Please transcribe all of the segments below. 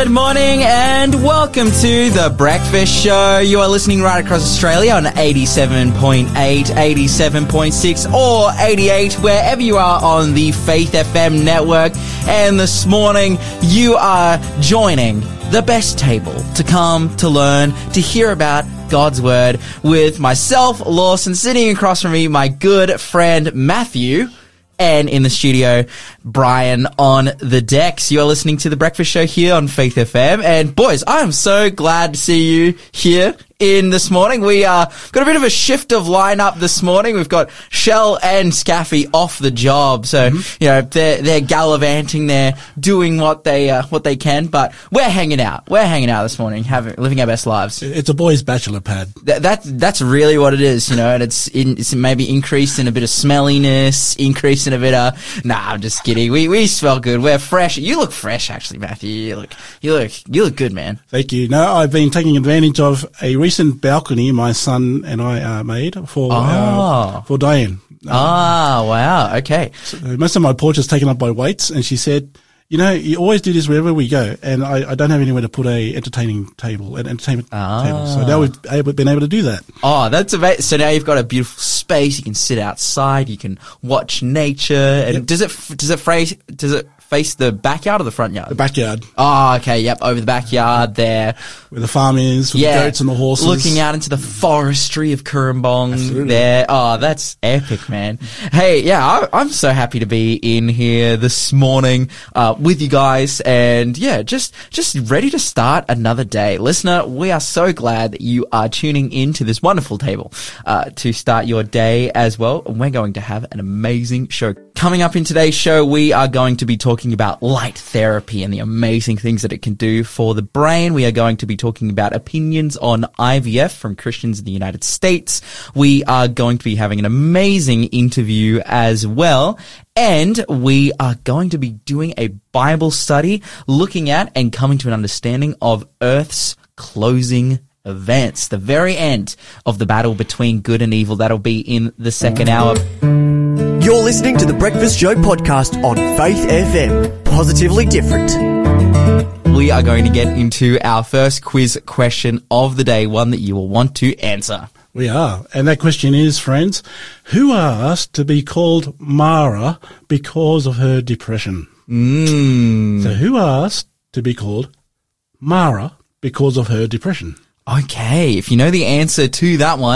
Good morning and welcome to The Breakfast Show. You are listening right across Australia on 87.8, 87.6 or 88, wherever you are on the Faith FM network. And this morning you are joining the best table to come to learn, to hear about God's Word with myself, Lawson, sitting across from me, my good friend Matthew, and in the studio, Brian on the decks. You are listening to The Breakfast Show here on Faith FM. And boys, I am so glad to see you here in this morning. We got a bit of a shift of lineup this morning. We've got Shell and Scaffy off the job. So, you know, they're gallivanting, they're doing what they can, but we're hanging out. We're hanging out this morning, living our best lives. It's a boys' bachelor pad. That's really what it is, you know, and it's maybe increased in a bit of smelliness, increased in a bit of, nah, I'm just kidding. We smell good. We're fresh. You look fresh, actually, Matthew. You look good, man. Thank you. No, I've been taking advantage of a recent balcony my son and I made for Diane. Wow. Okay. So most of my porch is taken up by weights, and she said, you know, you always do this wherever we go, and I don't have anywhere to put an entertainment table. So now we've been able to do that. Oh, that's amazing. So now you've got a beautiful space. You can sit outside. You can watch nature. And Yep. does it face the backyard or the front yard? The backyard. Oh, okay. Yep. Over the backyard there. Where the farm is, with the goats and the horses. Looking out into the forestry of Currumbong. Absolutely. There. Oh, that's epic, man. Hey, yeah, I'm so happy to be in here this morning, with you guys, and yeah, just ready to start another day. Listener, we are so glad that you are tuning in to this wonderful table, to start your day as well. And we're going to have an amazing show. Coming up in today's show, we are going to be talking about light therapy and the amazing things that it can do for the brain. We are going to be talking about opinions on IVF from Christians in the United States. We are going to be having an amazing interview as well. And we are going to be doing a Bible study looking at and coming to an understanding of Earth's closing events, the very end of the battle between good and evil. That'll be in the second hour. You're listening to The Breakfast Show podcast on Faith FM. Positively different. We are going to get into our first quiz question of the day, one that you will want to answer. We are. And that question is, friends, who asked to be called Mara because of her depression? So who asked to be called Mara because of her depression? Okay, if you know the answer to that one,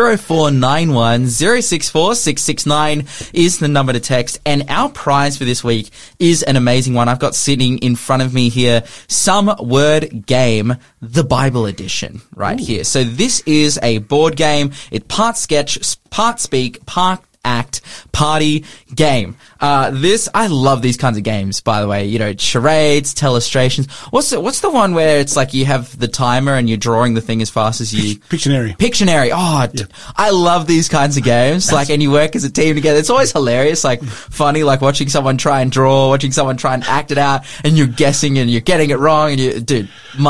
0491 064 669 is the number to text. And our prize for this week is an amazing one. I've got sitting in front of me here, Some Word Game, the Bible edition, right here. So this is a board game. It's part sketch, part speak, part act, party game. I love these kinds of games, by the way, you know, charades, telestrations. What's the one where it's like you have the timer and you're drawing the thing as fast as you... Pictionary. Oh, yeah. I love these kinds of games. And you work as a team together. It's always hilarious, funny, watching someone try and draw, watching someone try and act it out, and you're guessing and you're getting it wrong, and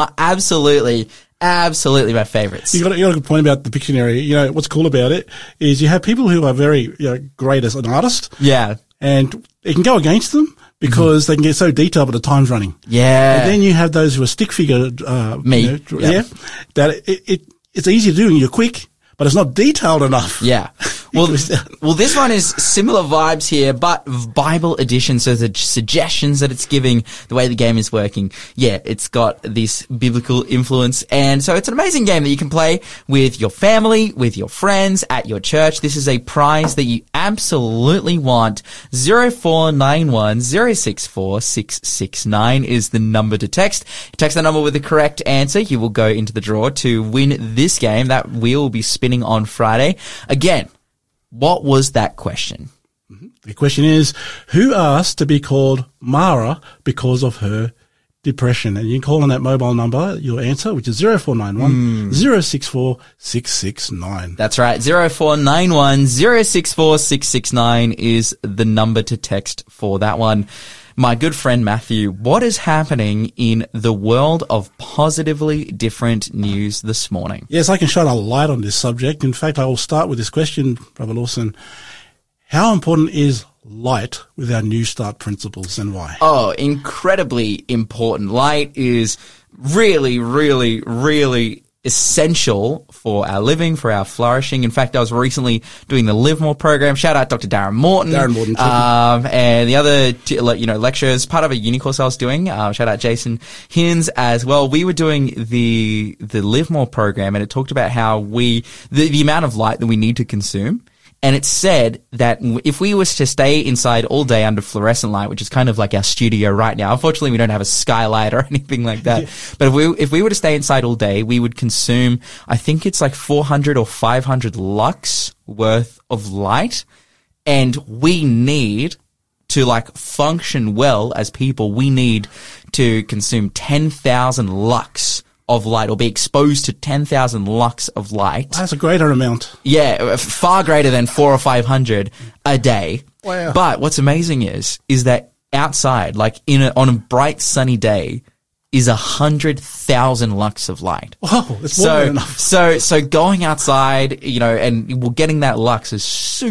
absolutely my favorites. You got a good point about the Pictionary. You know, what's cool about it is you have people who are very great as an artist. Yeah. And it can go against them because they can get so detailed, but the time's running. Yeah. And then you have those who are stick figure. Me. That it's easy to do and you're quick, but it's not detailed enough. Yeah. Well, this one is similar vibes here, but Bible edition. So the suggestions that it's giving, the way the game is working, yeah, it's got this biblical influence. And so it's an amazing game that you can play with your family, with your friends, at your church. This is a prize that you absolutely want. 0491 064 669 is the number to text. Text the number with the correct answer. You will go into the draw to win this game that we will be spinning on Friday. Again, what was that question? The question is, who asked to be called Mara because of her depression? And you can call on that mobile number, your answer, which is 0491 064 669. That's right. 0491 064 669 is the number to text for that one. My good friend Matthew, what is happening in the world of positively different news this morning? Yes, I can shine a light on this subject. In fact, I will start with this question, Brother Lawson. How important is light with our New Start principles and why? Oh, incredibly important. Light is really, really, really essential for our living, for our flourishing. In fact, I was recently doing the Live More program. Shout out Dr. Darren Morton. And the other, lecturers, part of a uni course I was doing. Shout out Jason Hins as well. We were doing the Live More program, and it talked about how the amount of light that we need to consume. And it said that if we was to stay inside all day under fluorescent light, which is kind of like our studio right now, unfortunately we don't have a skylight or anything like that. Yeah. But if we were to stay inside all day, we would consume, I think it's like 400 or 500 lux worth of light. And we need to function well as people. We need to consume 10,000 lux of light, or be exposed to 10,000 lux of light. That's a greater amount. Yeah, far greater than 400 or 500 a day. Wow. But what's amazing is that outside, on a bright sunny day, is 100,000 lux of light. Oh, that's more than enough. So going outside, and getting that lux is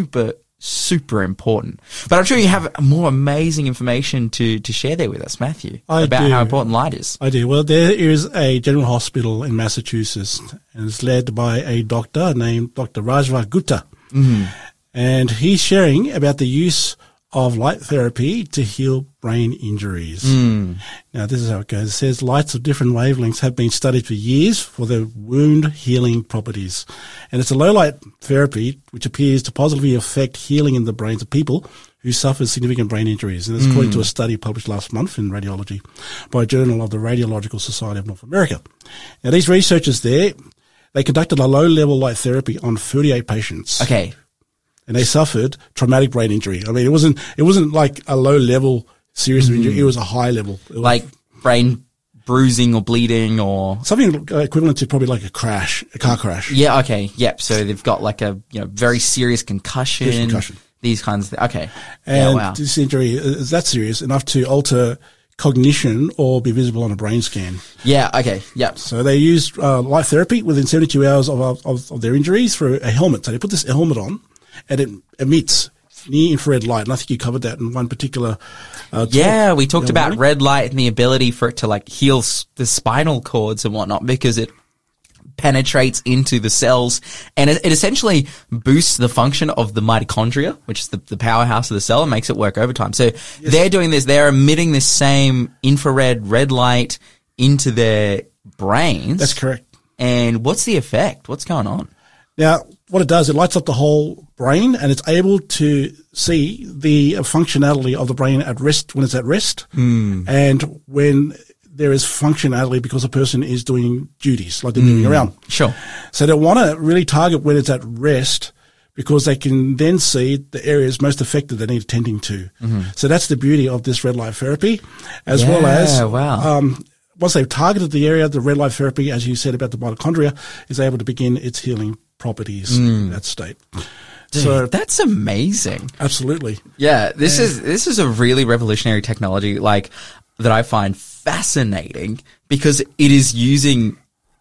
super important. But I'm sure you have more amazing information to share there with us, Matthew, about how important light is. I do. Well, there is a general hospital in Massachusetts, and it's led by a doctor named Dr. Rajva Gupta. Mm-hmm. And he's sharing about the use of light therapy to heal brain injuries. Now, this is how it goes. It says lights of different wavelengths have been studied for years for their wound healing properties. And it's a low light therapy which appears to positively affect healing in the brains of people who suffer significant brain injuries. And it's according to a study published last month in Radiology by a journal of the Radiological Society of North America. Now, these researchers they conducted a low-level light therapy on 38 patients. Okay. And they suffered traumatic brain injury. I mean, it wasn't like a low level serious injury. It was a high level. Like brain bruising or bleeding or something equivalent to probably like a car crash. Yeah. Okay. Yep. So they've got like a, very serious concussion. These kinds of things. Okay. And this injury is that serious enough to alter cognition or be visible on a brain scan. Yeah. Okay. Yep. So they used light therapy within 72 hours of their injuries through a helmet. So they put this helmet on, and it emits near-infrared light. And I think you covered that in one particular talk. We talked about red light and the ability for it to heal the spinal cords and whatnot, because it penetrates into the cells, and it essentially boosts the function of the mitochondria, which is the powerhouse of the cell, and makes it work overtime. So they're doing this. They're emitting this same infrared red light into their brains. That's correct. And what's the effect? What's going on? Now, what it does, it lights up the whole brain, and it's able to see the functionality of the brain at rest, when it's at rest, and when there is functionality because a person is doing duties, like they're moving around. Sure. So they want to really target when it's at rest, because they can then see the areas most affected they need attending to. So that's the beauty of this red light therapy, as well as once they've targeted the area, the red light therapy, as you said about the mitochondria, is able to begin its healing properties in that state. Dude, so that's amazing. Absolutely. Yeah, this is a really revolutionary technology that I find fascinating, because it is using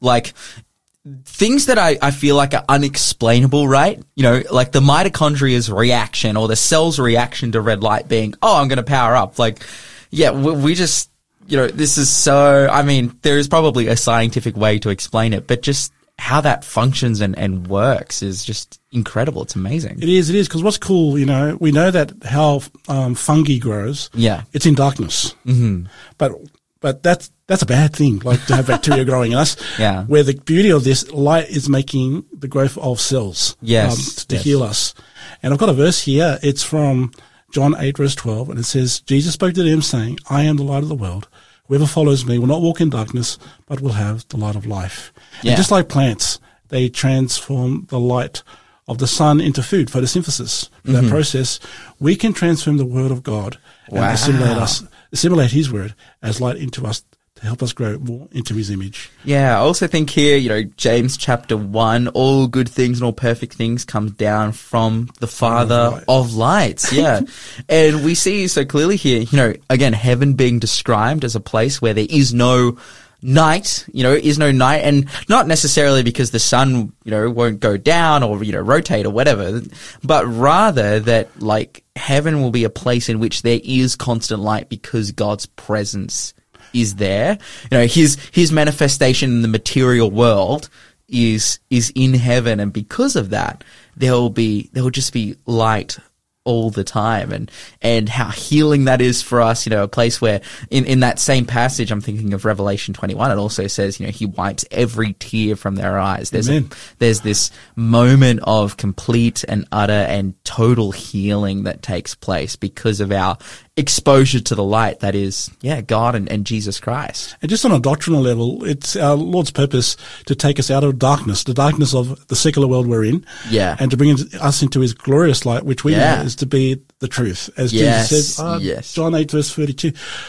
things that I feel like are unexplainable, right? Like the mitochondria's reaction or the cell's reaction to red light being, oh, I'm going to power up. We just, this is so, there is probably a scientific way to explain it, but just how that functions and works is just incredible. It's amazing. It is, because what's cool, we know that how fungi grows. Yeah. It's in darkness. Mm-hmm. But that's a bad thing, to have bacteria growing in us. Yeah. Where the beauty of this light is making the growth of cells. Yes. To heal us. And I've got a verse here. It's from John 8 verse 12, and it says, Jesus spoke to them saying, I am the light of the world. Whoever follows me will not walk in darkness, but will have the light of life. Yeah. And just like plants, they transform the light of the sun into food, photosynthesis. In that process, we can transform the word of God and assimilate his word as light into us to help us grow more into his image. Yeah, I also think here, James chapter 1, all good things and all perfect things come down from the Father of lights. Yeah. And we see so clearly here, again, heaven being described as a place where there is no night, is no night, and not necessarily because the sun, won't go down or, rotate or whatever, but rather that like heaven will be a place in which there is constant light because God's presence is there. His manifestation in the material world is in heaven, and because of that, there will just be light all the time, and how healing that is for us, a place where in that same passage, I'm thinking of Revelation 21, it also says, he wipes every tear from their eyes. There's this moment of complete and utter and total healing that takes place because of our exposure to the light that is, God and Jesus Christ. And just on a doctrinal level, it's our Lord's purpose to take us out of darkness, the darkness of the secular world we're in, and to bring us into his glorious light, which we know is to be the truth. As Jesus says, John 8 verse 32,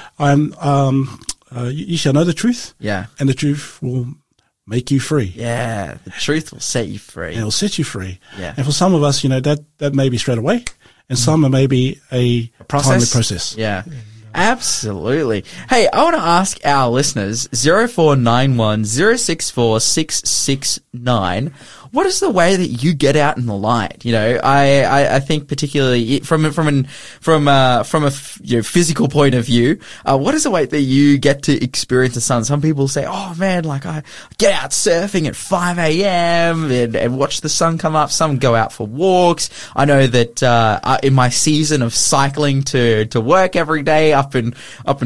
you shall know the truth, and the truth will make you free. Yeah, the truth will set you free. And it will set you free. Yeah. And for some of us, that may be straight away, and some may be a timely process. Yeah. Absolutely. Hey, I want to ask our listeners, 0491 064 669, what is the way that you get out in the light? I think particularly from a physical point of view, what is the way that you get to experience the sun? Some people say, oh man, like I get out surfing at 5 a.m. and watch the sun come up. Some go out for walks. I know that, in my season of cycling to work every day up in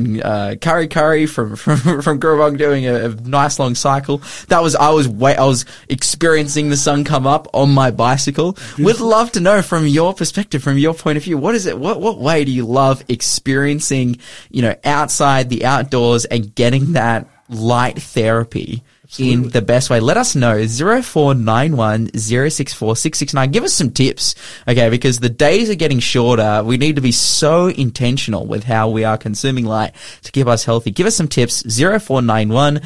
Curry from Gurrabong doing a nice long cycle. I was experiencing the sun come up on my bicycle. Would love to know from your perspective, from your point of view, what is it? What way do you love experiencing, outside the outdoors and getting that light therapy? Absolutely. In the best way? Let us know. 0491 064 669. Give us some tips, okay? Because the days are getting shorter. We need to be so intentional with how we are consuming light to keep us healthy. Give us some tips. 0491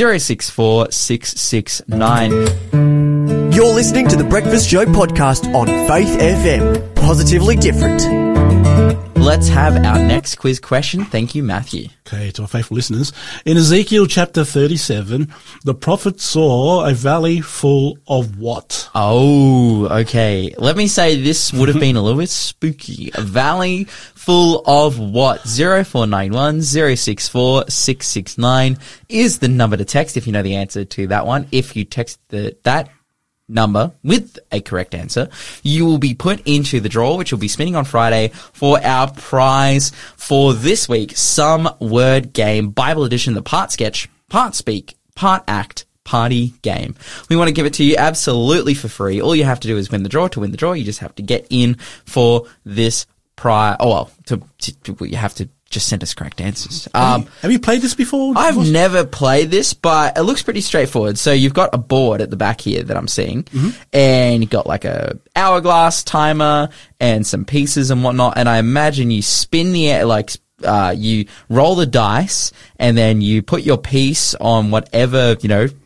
064 669. You're listening to the Breakfast Show podcast on Faith FM. Positively different. Let's have our next quiz question. Thank you, Matthew. Okay, to our faithful listeners. In Ezekiel chapter 37, the prophet saw a valley full of what? Oh, okay. Let me say this would have been a little bit spooky. A valley full of what? 0491 064 669 is the number to text if you know the answer to that one. If you text that number with a correct answer, you will be put into the draw, which will be spinning on Friday, for our prize for this week, Some Word Game Bible Edition, the part sketch, part speak, part act, party game. We want to give it to you absolutely for free. All you have to do is win the draw. To win the draw, you just have to get in for this prize. You have to just send us correct answers. Have you played this before? I've never played this, but it looks pretty straightforward. So you've got a board at the back here that I'm seeing, and you've got like a hourglass timer and some pieces and whatnot. And I imagine you spin the air, you roll the dice, and then you put your piece on whatever,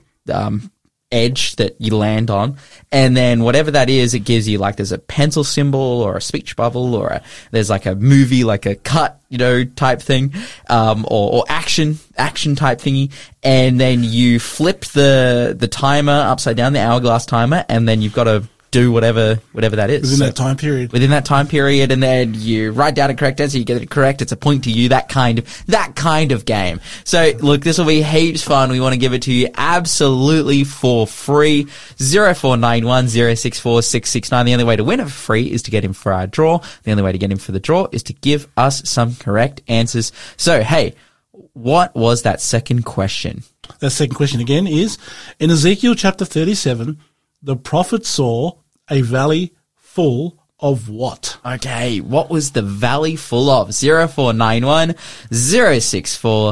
edge that you land on, and then whatever that is, it gives you there's a pencil symbol or a speech bubble or there's like a movie, like a cut, type thing, or action type thingy, and then you flip the timer upside down, the hourglass timer, and then you've got to do whatever that is. Within that time period. Within that time period, and then you write down a correct answer, you get it correct, it's a point to you, that kind of game. So, look, this will be heaps fun. We want to give it to you absolutely for free. 0491 064 669. The only way to win it for free is to get in for our draw. The only way to get in for the draw is to give us some correct answers. So, hey, what was that second question? That second question again is, in Ezekiel chapter 37, the prophet saw a valley full of what? Okay, what was the valley full of? 0491 064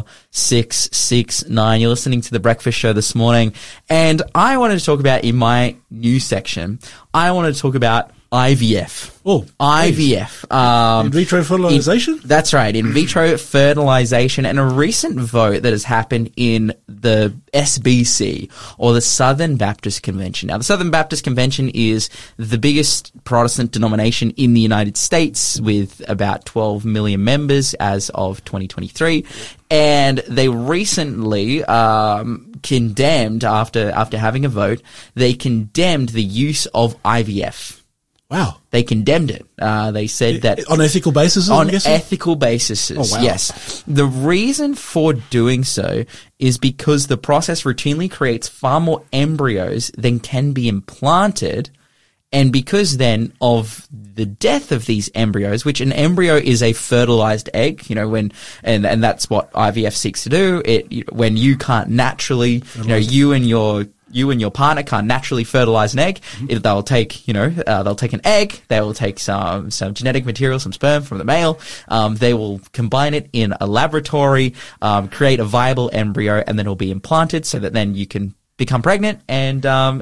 669. You're listening to The Breakfast Show this morning, and I wanted to talk about, in my news section, I wanted to talk about IVF. Oh, IVF. in vitro fertilization? That's right, in vitro fertilization, and a recent vote that has happened in the SBC, or the Southern Baptist Convention. Now, the Southern Baptist Convention is the biggest Protestant denomination in the United States, with about 12 million members as of 2023. And they recently condemned, after having a vote, they condemned the use of IVF. Wow. They condemned it. They said that on ethical basis. On ethical basis, oh, wow. yes. The reason for doing so is because the process routinely creates far more embryos than can be implanted, and because then of the death of these embryos, which an embryo is a fertilized egg, and that's what IVF seeks to do. When you can't naturally, you and your partner can't naturally fertilize an egg. Mm-hmm. They'll take an egg. They will take some genetic material, some sperm from the male. They will combine it in a laboratory, create a viable embryo, and then it'll be implanted so that then you can become pregnant and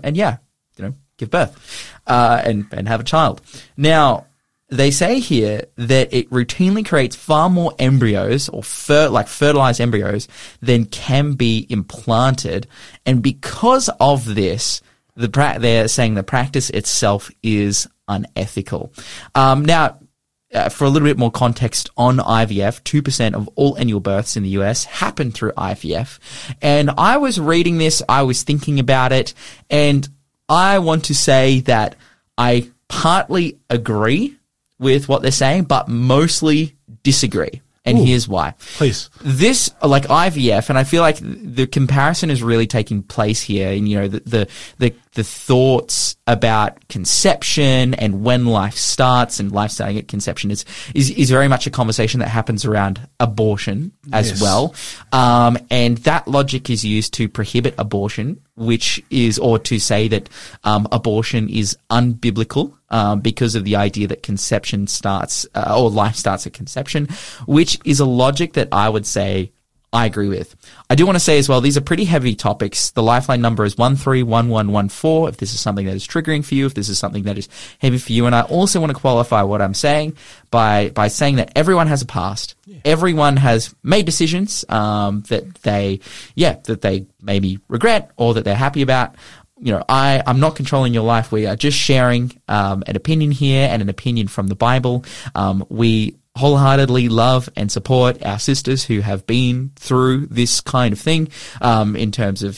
give birth, and have a child. Now, they say here that it routinely creates far more embryos or fertilized embryos than can be implanted. And because of this, they're saying the practice itself is unethical. Now, for a little bit more context on IVF, 2% of all annual births in the US happen through IVF. And I was reading this, I was thinking about it, and I want to say that I partly agree with what they're saying, but mostly disagree. And here's why. Please. This, like IVF, and I feel like the comparison is really taking place here. And, the thoughts about conception and when life starts and life starting at conception is very much a conversation that happens around abortion as well. And that logic is used to prohibit abortion, or to say that, abortion is unbiblical, because of the idea that conception starts, or life starts at conception, which is a logic that I would say I agree with. I do want to say as well, these are pretty heavy topics. The Lifeline number is 131114 if this is something that is triggering for you, if this is something that is heavy for you. And I also want to qualify what I'm saying by saying that everyone has a past. Yeah. Everyone has made decisions that they maybe regret or that they're happy about. I'm not controlling your life. We are just sharing an opinion here, and an opinion from the Bible. We wholeheartedly love and support our sisters who have been through this kind of thing, in terms of,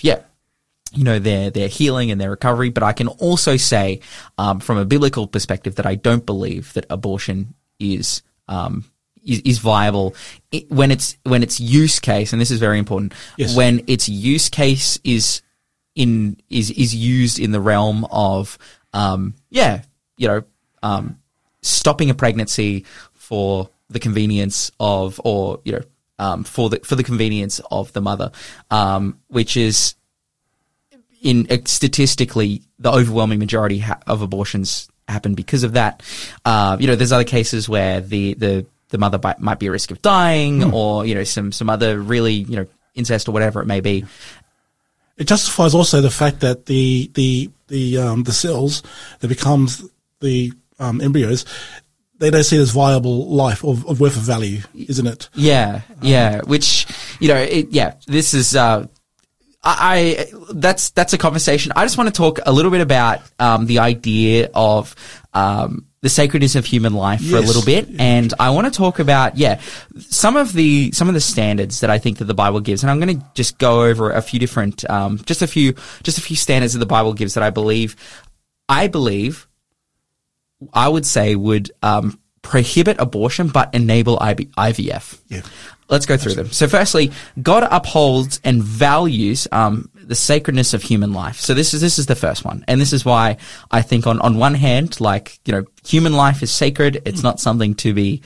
their healing and their recovery. But I can also say, from a biblical perspective, that I don't believe that abortion is viable when its use case, and this is very important, when its use case is used in the realm of, stopping a pregnancy for the convenience of, for the convenience of the mother, which is statistically the overwhelming majority of abortions happen because of that. There's other cases where the mother might be at risk of dying, or some other really incest or whatever it may be. It justifies also the fact that the cells that becomes the embryos, they don't see it as viable life or worth of value, isn't it? Yeah. Which, this is, that's a conversation. I just want to talk a little bit about, the idea of, the sacredness of human life for a little bit. And I want to talk about, some of the standards that I think that the Bible gives. And I'm going to just go over a few different, just a few standards that the Bible gives that I believe, I would say would, prohibit abortion, but enable IVF. Yeah. Let's go through them. So firstly, God upholds and values, the sacredness of human life. So this is the first one. And this is why I think on one hand, human life is sacred. It's not something to be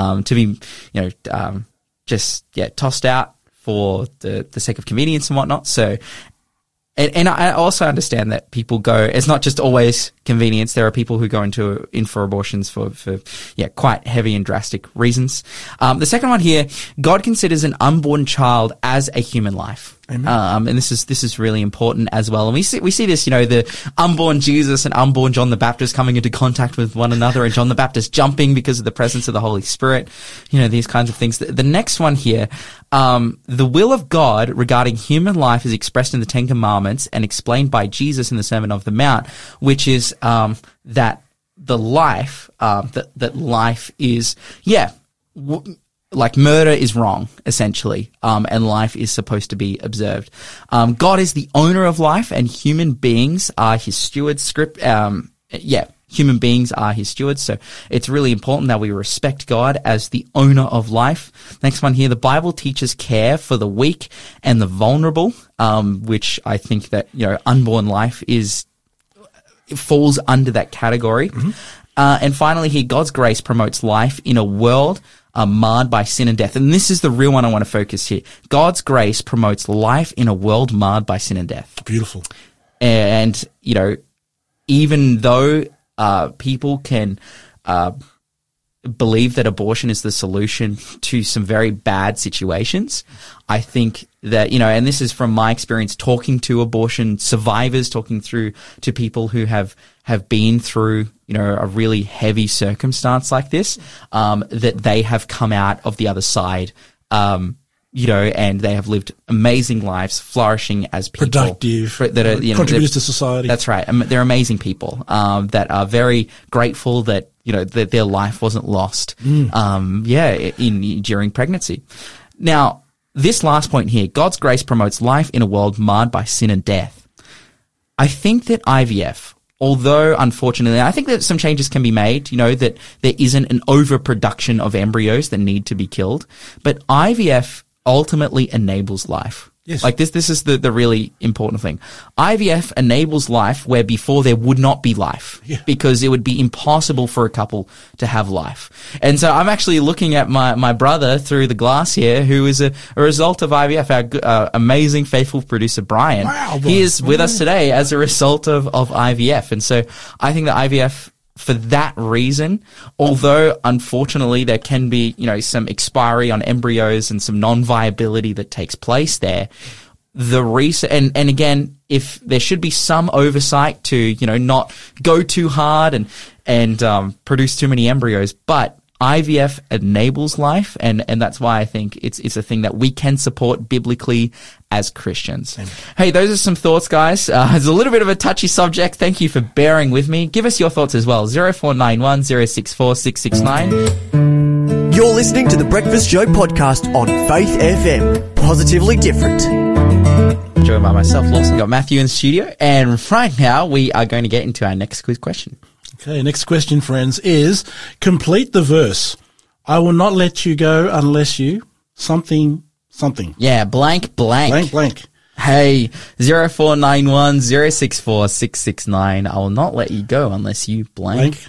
tossed out for the sake of convenience and whatnot. So, and I also understand that people go, it's not just always convenience. There are people who go in for abortions for quite heavy and drastic reasons. The second one here, God considers an unborn child as a human life. Amen. And this is really important as well. And we see this, the unborn Jesus and unborn John the Baptist coming into contact with one another, and John the Baptist jumping because of the presence of the Holy Spirit. These kinds of things. The next one here, the will of God regarding human life is expressed in the Ten Commandments and explained by Jesus in the Sermon on the Mount, which is that the life, that life is, like murder is wrong, essentially, and life is supposed to be observed. God is the owner of life, and human beings are his stewards. Human beings are his stewards, so it's really important that we respect God as the owner of life. Next one here, the Bible teaches care for the weak and the vulnerable, which I think that, unborn life falls under that category. Mm-hmm. And finally here, God's grace promotes life in a world marred by sin and death. And this is the real one I want to focus here. God's grace promotes life in a world marred by sin and death. Beautiful. And, even though people can believe that abortion is the solution to some very bad situations, I think that, and this is from my experience talking to abortion survivors, talking through to people who have been through, a really heavy circumstance like this, that they have come out of the other side, and they have lived amazing lives, flourishing as people. Productive, that are, contributors to society. That's right. They're amazing people, that are very grateful that, that their life wasn't lost, during pregnancy. Now, this last point here, God's grace promotes life in a world marred by sin and death. I think that IVF, although unfortunately, I think that some changes can be made, that there isn't an overproduction of embryos that need to be killed, but IVF ultimately enables life. Yes. Like this is the really important thing. IVF enables life where before there would not be life, because it would be impossible for a couple to have life. And so I'm actually looking at my brother through the glass here, who is a result of IVF, our amazing, faithful producer, Brian. Wow, he is with us today as a result of IVF. And so I think that IVF, for that reason, although unfortunately there can be, some expiry on embryos and some non-viability that takes place there, the reason, and again, if there should be some oversight to, not go too hard and produce too many embryos, but IVF enables life, and that's why I think it's a thing that we can support biblically as Christians. Amen. Hey, those are some thoughts, guys. It's a little bit of a touchy subject. Thank you for bearing with me. Give us your thoughts as well. 0491 064 669. You're listening to the Breakfast Show podcast on Faith FM. Positively different. Joined by myself, Lawson. Got Matthew in the studio, and right now we are going to get into our next quiz question. Okay, next question, friends, is complete the verse. I will not let you go unless you something. Yeah, blank. Hey, 0491 064 669. I will not let you go unless you blank.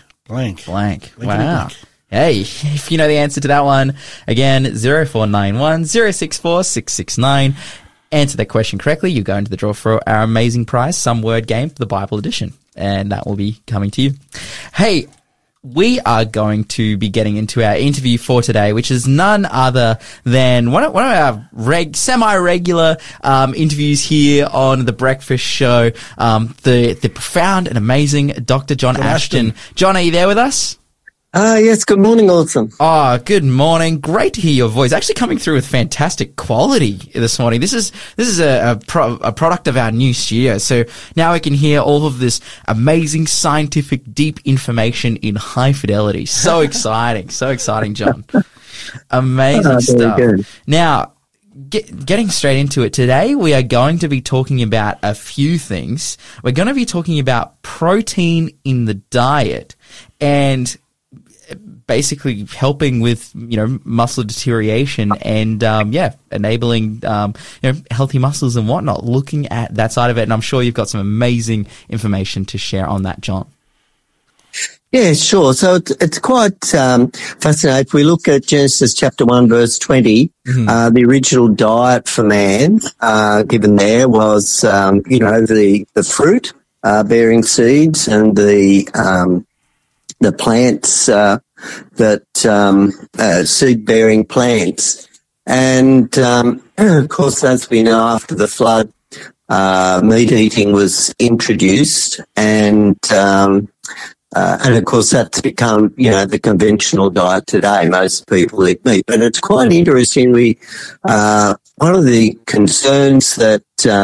Wow. Hey, if you know the answer to that one, again, 0491 064 669. Answer that question correctly, you go into the draw for our amazing prize, Some Word Game for the Bible edition. And that will be coming to you. Hey, we are going to be getting into our interview for today, which is none other than one of our semi-regular interviews here on The Breakfast Show, the profound and amazing Dr. John Ashton. John, are you there with us? Yes, good morning, Awesome. Oh, good morning. Great to hear your voice. Actually coming through with fantastic quality this morning. This is a product of our new studio. So now we can hear all of this amazing scientific deep information in high fidelity. So exciting. So exciting, John. Amazing stuff. Good. Now, getting straight into it today, we are going to be talking about a few things. We're going to be talking about protein in the diet and basically helping with, muscle deterioration and, enabling, healthy muscles and whatnot, looking at that side of it. And I'm sure you've got some amazing information to share on that, John. Yeah, sure. So it's quite fascinating. If we look at Genesis chapter 1, verse 20, the original diet for man given there was, the fruit bearing seeds and the plants seed-bearing plants. And of course, as we know, after the flood, meat eating was introduced, and of course that's become, the conventional diet today. Most people eat meat, but it's quite interesting. One of the concerns that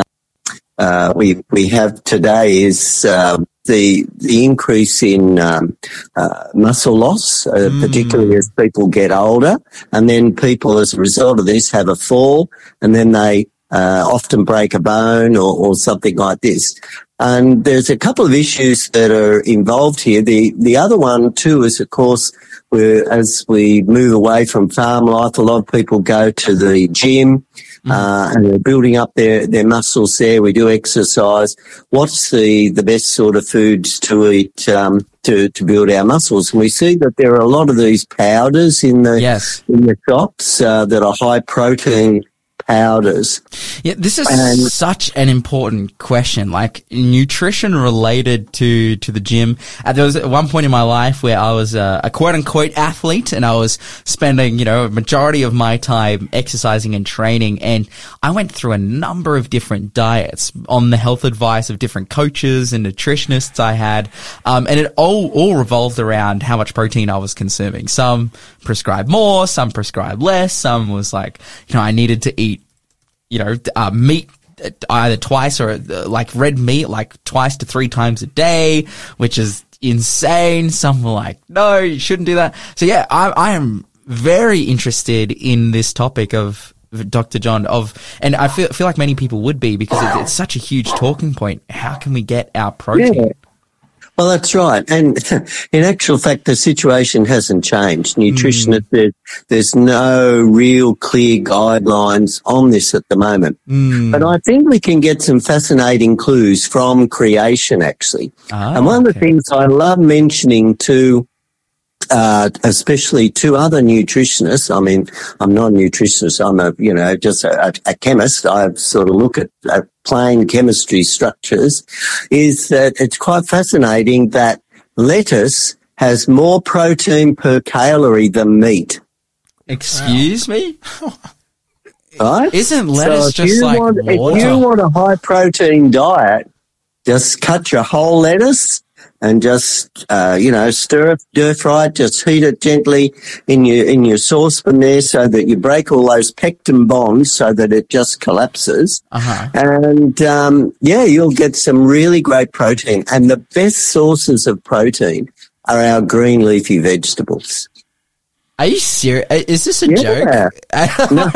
we have today is the increase in muscle loss, particularly as people get older, and then people, as a result of this, have a fall, and then they often break a bone or something like this. And there's a couple of issues that are involved here. The other one too is, of course, as we move away from farm life, a lot of people go to the gym, and they're building up their muscles there. We do exercise. What's the best sort of foods to eat, to build our muscles? And we see that there are a lot of these powders in the shops, that are high protein powders. Yeah, this is such an important question, like nutrition related to the gym. There was at one point in my life where I was a quote unquote athlete, and I was spending, a majority of my time exercising and training, and I went through a number of different diets on the health advice of different coaches and nutritionists I had. And it all revolved around how much protein I was consuming. Some prescribed more, some prescribed less, some was like, I needed to eat meat either twice or like red meat, like twice to 3 times a day, which is insane. Some were like, no, you shouldn't do that. So yeah, I am very interested in this topic of Dr. John and I feel like many people would be, because it's such a huge talking point. How can we get our protein? Yeah. Well, that's right. And in actual fact, the situation hasn't changed. Nutritionists, there's no real clear guidelines on this at the moment. But I think we can get some fascinating clues from creation, actually. And one of the things I love mentioning to especially to other nutritionists. I mean, I'm not a nutritionist. I'm just a chemist. I sort of look at plain chemistry structures, is that it's quite fascinating that lettuce has more protein per calorie than meat. Excuse me? Right? Isn't lettuce just like water? If you want a high protein diet, just cut your whole lettuce and just, stir fry it, just heat it gently in your saucepan there so that you break all those pectin bonds so that it just collapses. And, you'll get some really great protein. And the best sources of protein are our green leafy vegetables. Are you serious? Is this a joke? No.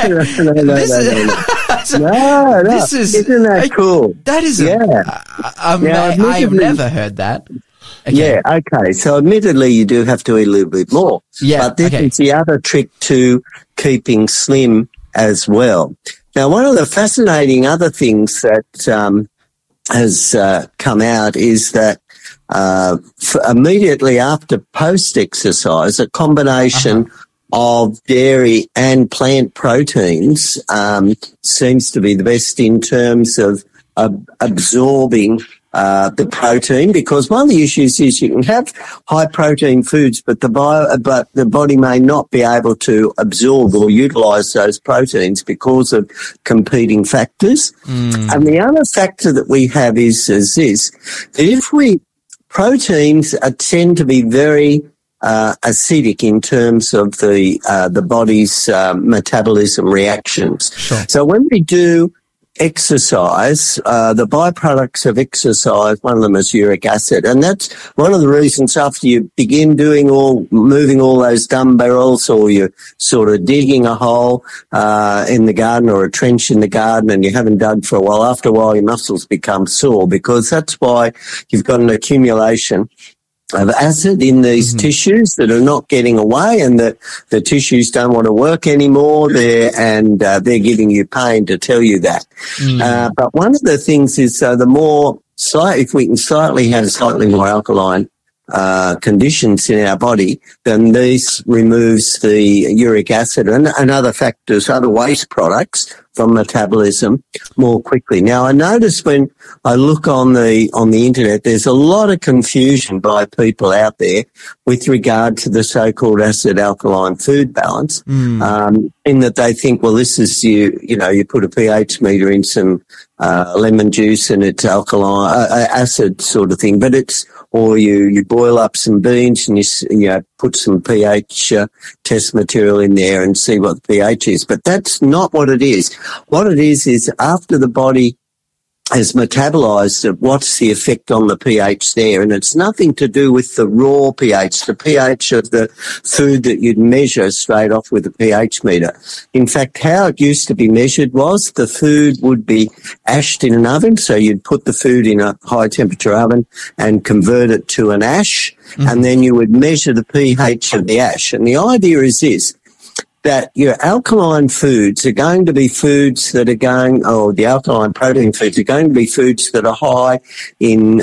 This is, isn't that cool? That is, I have never heard that. Okay. Yeah, okay. So admittedly, you do have to eat a little bit more. Yeah, but this is the other trick to keeping slim as well. Now, one of the fascinating other things that has come out is that immediately after post-exercise, a combination of dairy and plant proteins seems to be the best in terms of absorbing the protein, because one of the issues is you can have high protein foods, but the body may not be able to absorb or utilize those proteins because of competing factors. And the other factor that we have is this, that proteins tend to be very acidic in terms of the body's metabolism reactions. Sure. So when we do exercise, the byproducts of exercise, one of them is uric acid. And that's one of the reasons after you begin moving all those dumbbells, or you're sort of digging a hole in the garden or a trench in the garden and you haven't dug for a while, after a while your muscles become sore, because that's why you've got an accumulation of acid in these tissues that are not getting away, and that the tissues don't want to work anymore there, and they're giving you pain to tell you that. But one of the things is if we can have slightly more alkaline conditions in our body, then this removes the uric acid and other factors, other waste products from metabolism more quickly. Now, I notice when I look on the internet, there's a lot of confusion by people out there with regard to the so-called acid-alkaline food balance, in that they think, well, this is you put a pH meter in some lemon juice and it's alkaline, acid sort of thing, but or you boil up some beans and you put some pH test material in there and see what the pH is. But that's not what it is. What it is after the body has metabolized it, what's the effect on the pH there? And it's nothing to do with the raw pH, the pH of the food that you'd measure straight off with a pH meter. In fact, how it used to be measured was the food would be ashed in an oven. So you'd put the food in a high temperature oven and convert it to an ash. And then you would measure the pH of the ash. And the idea is this, that your alkaline foods are going to be foods that are the alkaline protein foods are going to be foods that are high in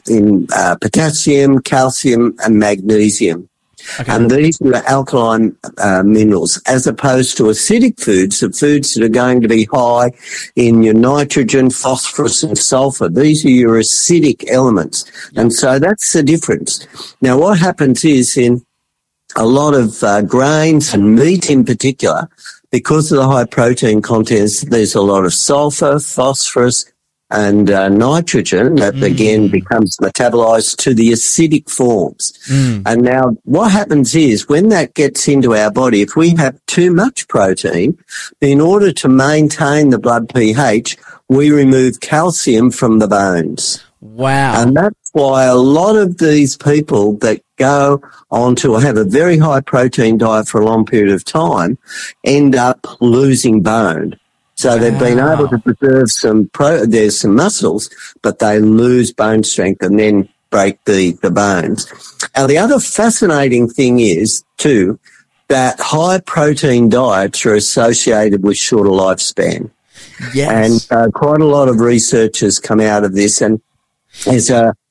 potassium, calcium, and magnesium. Okay. And these are alkaline minerals, as opposed to acidic foods, the foods that are going to be high in your nitrogen, phosphorus, and sulfur. These are your acidic elements. Yep. And so that's the difference. Now, what happens is in a lot of grains and meat in particular, because of the high protein contents, there's a lot of sulfur, phosphorus, and nitrogen that again becomes metabolized to the acidic forms. And now what happens is when that gets into our body, if we have too much protein, in order to maintain the blood pH, we remove calcium from the bones. Wow. And that's why a lot of these people that go on to have a very high protein diet for a long period of time end up losing bone. So they've been able to preserve there's some muscles, but they lose bone strength and then break the bones. Now, the other fascinating thing is, too, that high protein diets are associated with shorter lifespan. Yes. And quite a lot of research has come out of this. And there's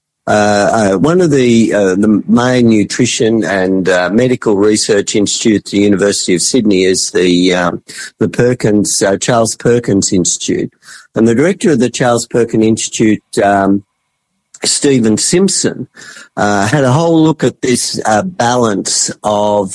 one of the main nutrition and medical research institutes at the University of Sydney is the Perkins Charles Perkins Institute, and the director of the Charles Perkins Institute, Stephen Simpson, had a whole look at this balance of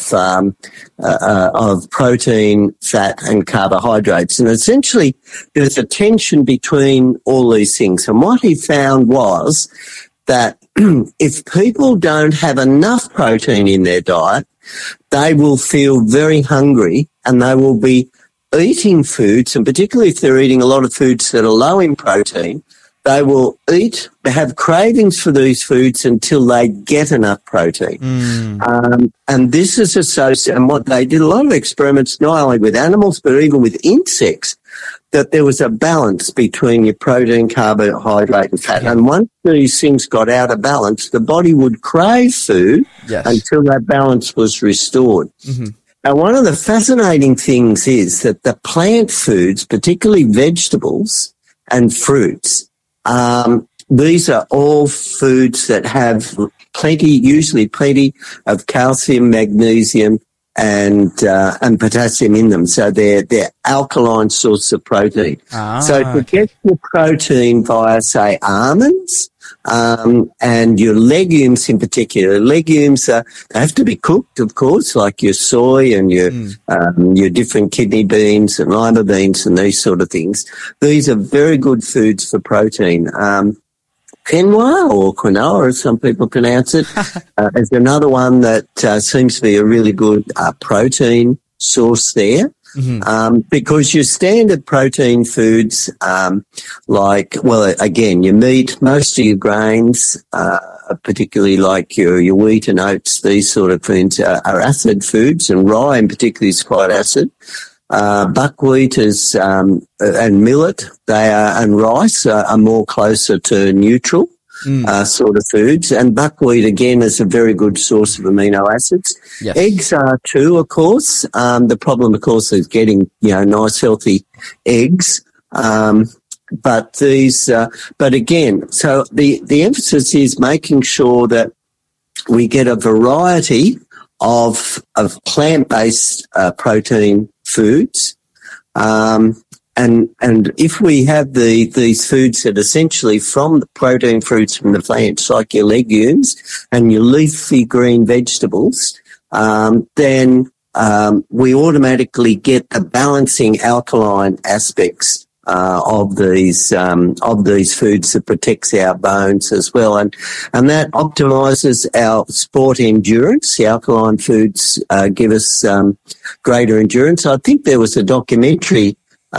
protein, fat, and carbohydrates, and essentially there's a tension between all these things. And what he found was that if people don't have enough protein in their diet, they will feel very hungry and they will be eating foods, and particularly if they're eating a lot of foods that are low in protein, they will have cravings for these foods until they get enough protein. And this is associated, and what they did a lot of experiments, not only with animals, but even with insects, that there was a balance between your protein, carbohydrate, and fat. And once these things got out of balance, the body would crave food until that balance was restored. Now, one of the fascinating things is that the plant foods, particularly vegetables and fruits, these are all foods that have usually plenty of calcium, magnesium, and potassium in them. So they're alkaline source of protein. So to get your protein via, say, almonds, and your legumes in particular, legumes they have to be cooked, of course, like your soy and your different kidney beans and lima beans and these sort of things. These are very good foods for protein. Quinoa, or quinoa as some people pronounce it, is another one that seems to be a really good protein source there. Because your standard protein foods, again, your meat, most of your grains, particularly like your wheat and oats, these sort of foods are acid foods, and rye in particular is quite acid. Buckwheat is, and millet, and rice are more closer to neutral, sort of foods. And buckwheat, again, is a very good source of amino acids. Yes. Eggs are too, of course. The problem, of course, is getting, nice, healthy eggs. But again, so the emphasis is making sure that we get a variety of plant-based protein foods. And if we have these foods that essentially from the protein fruits from the plants, like your legumes and your leafy green vegetables, then we automatically get the balancing alkaline aspects of these foods that protects our bones as well, and that optimizes our sport endurance. The alkaline foods give us greater endurance. I think there was a documentary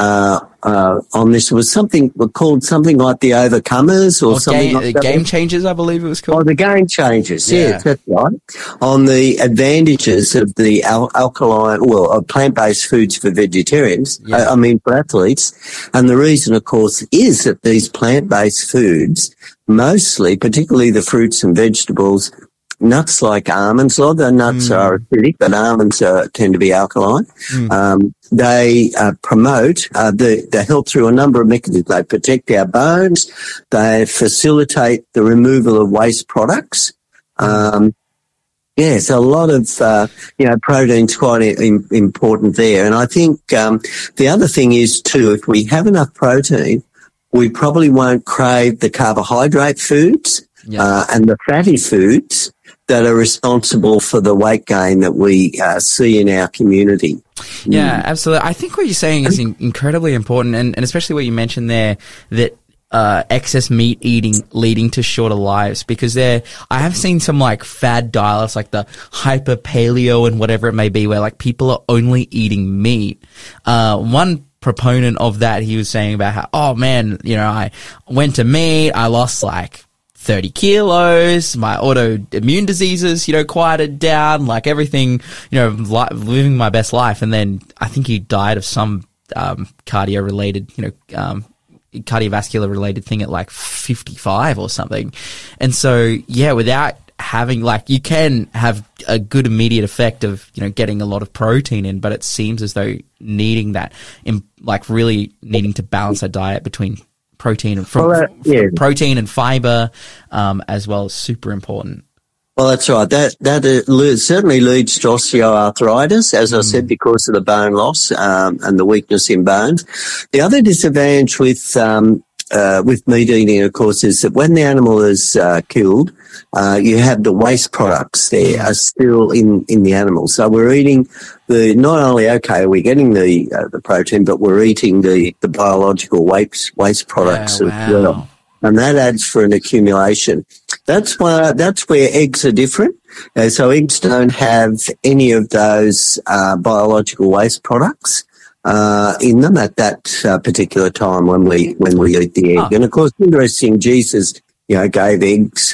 on this. It was called something like The Overcomers or something like that. Game Changers, I believe it was called. Oh, The Game Changers, yes, that's right. On the advantages of the plant-based foods for vegetarians, for athletes. And the reason, of course, is that these plant-based foods, mostly, particularly the fruits and vegetables, nuts like almonds, a lot of the nuts are acidic, but almonds tend to be alkaline. They promote, they help through a number of mechanisms. They protect our bones. They facilitate the removal of waste products. So a lot of, protein's quite important there. And I think, the other thing is too, if we have enough protein, we probably won't crave the carbohydrate foods, and the fatty foods that are responsible for the weight gain that we see in our community. Yeah, absolutely. I think what you're saying is incredibly important, and especially what you mentioned there, that excess meat eating leading to shorter lives, because I have seen some like fad diets, like the hyper paleo and whatever it may be, where like people are only eating meat. One proponent of that, he was saying about how, oh man, I went to meat, I lost like 30 kilos, my autoimmune diseases, quieted down, like everything, living my best life. And then I think he died of some, cardiovascular related thing at like 55 or something. And so, without having, like, you can have a good immediate effect of, getting a lot of protein in, but it seems as though needing that, really needing to balance a diet between protein and protein and fiber, as well, is super important. Well, that's right. That certainly leads to osteoarthritis, as I said, because of the bone loss and the weakness in bones. The other disadvantage with meat eating, of course, is that when the animal is killed, you have the waste products there are still in the animal. So we're eating not only are we getting the protein, but we're eating the biological waste products as well. And that adds for an accumulation. That's where eggs are different. So eggs don't have any of those biological waste products in them at that particular time when we eat the egg. And of course, interesting, Jesus, gave eggs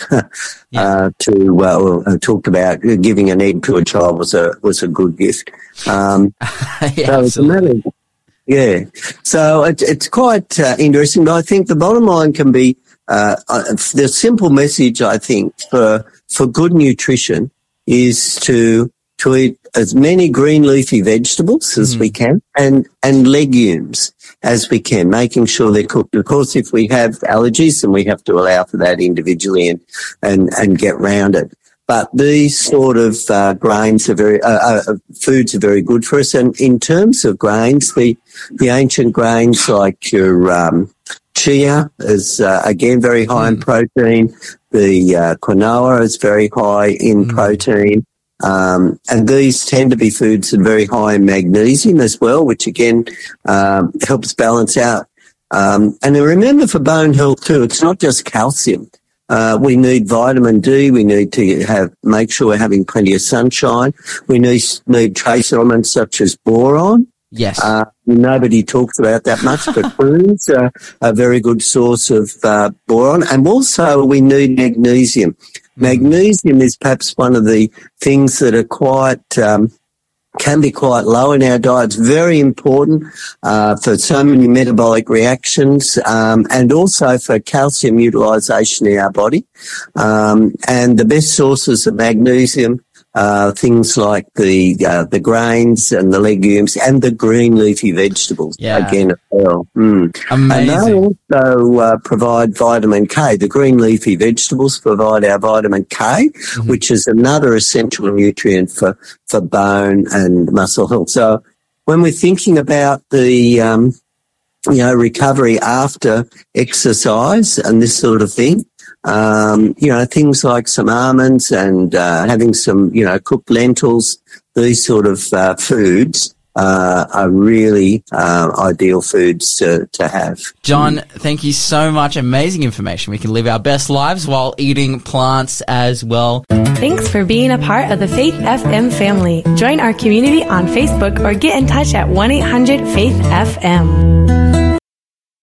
talked about giving an egg to a child was a good gift. Absolutely. So it's quite interesting, but I think the bottom line can be the simple message, I think, for good nutrition is to eat as many green leafy vegetables as we can and legumes as we can, making sure they're cooked. Of course, if we have allergies, then we have to allow for that individually and get round it. But these sort of grains are foods are very good for us. And in terms of grains, the ancient grains like your chia is again very high in protein. The quinoa is very high in protein. And these tend to be foods that are very high in magnesium as well, which again helps balance out. And remember, for bone health too, it's not just calcium. We need vitamin D. We need to make sure we're having plenty of sunshine. We need trace elements such as boron. Yes. Nobody talks about that much, but prunes are a very good source of boron. And also we need magnesium. Magnesium is perhaps one of the things that are quite can be quite low in our diet. It's very important for so many metabolic reactions and also for calcium utilization in our body. And the best sources of magnesium things like the grains and the legumes and the green leafy vegetables again as well. Amazing. And they also provide vitamin K. The green leafy vegetables provide our vitamin K, which is another essential nutrient for bone and muscle health. So when we're thinking about the recovery after exercise and this sort of thing, things like some almonds and having some, cooked lentils, these sort of foods are really ideal foods to have. John, thank you so much. Amazing information. We can live our best lives while eating plants as well. Thanks for being a part of the Faith FM family. Join our community on Facebook or get in touch at 1-800-FAITH-FM.